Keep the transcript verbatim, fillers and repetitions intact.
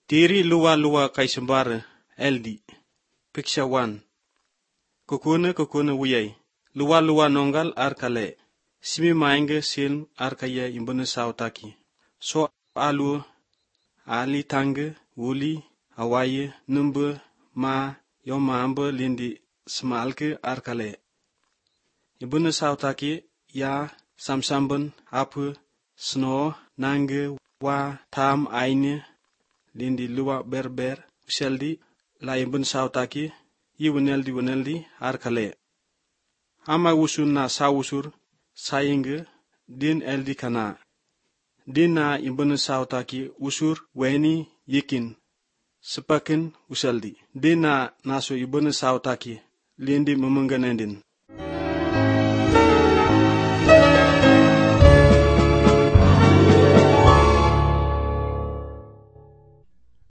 Tiri luwa-luwa kay sembara eldi. Picture one. Kukuna kukuna wuyay. Luwa-luwa nonggal arkale. Simi mainga silm arkaya imbana sautaki. So alu ali tanga wuli awaye numba ma yoma amba lindi smalke arkale. Imbana sautaki ya samsamban apu sno nanga wa tam aine lindi luwa berber useldi la imbana sautaki i weneldi weneldi arkale. Ama usur na sawusur sayinga din eldi kana. Din na imbana sautaki usur weni yikin sepakin useldi. Din na naso imbana sautaki lindi memengganendin.